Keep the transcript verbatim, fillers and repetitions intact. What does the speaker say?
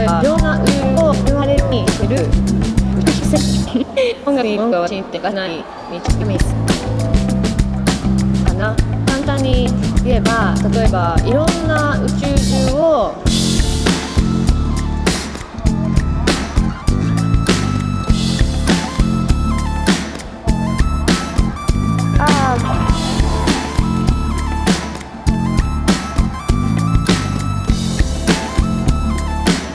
例えばいろんなルールを言われるにする音楽に文化は進展がない道ミスかな。簡単に言えば、例えばいろんな宇宙中を